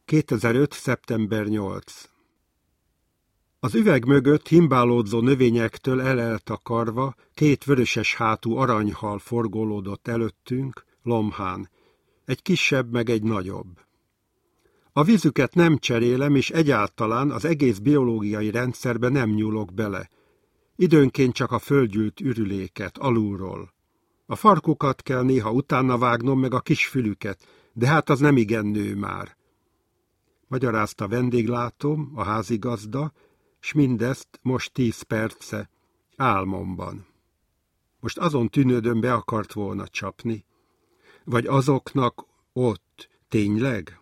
2005. szeptember 8. Az üveg mögött himbálódzó növényektől eltakarva 2 vöröses hátú aranyhal forgolódott előttünk, lomhán, egy kisebb meg egy nagyobb. A vízüket nem cserélem, és egyáltalán az egész biológiai rendszerbe nem nyúlok bele. Időnként csak a földgyűlt ürüléket, alulról. A farkukat kell néha utána vágnom, meg a kis fülüket, de hát az nem igen nő már. Magyarázta vendéglátóm, a házigazda, s mindezt most 10 perce, álmomban. Most azon tűnődöm, be akart volna csapni. Vagy azoknak ott, tényleg?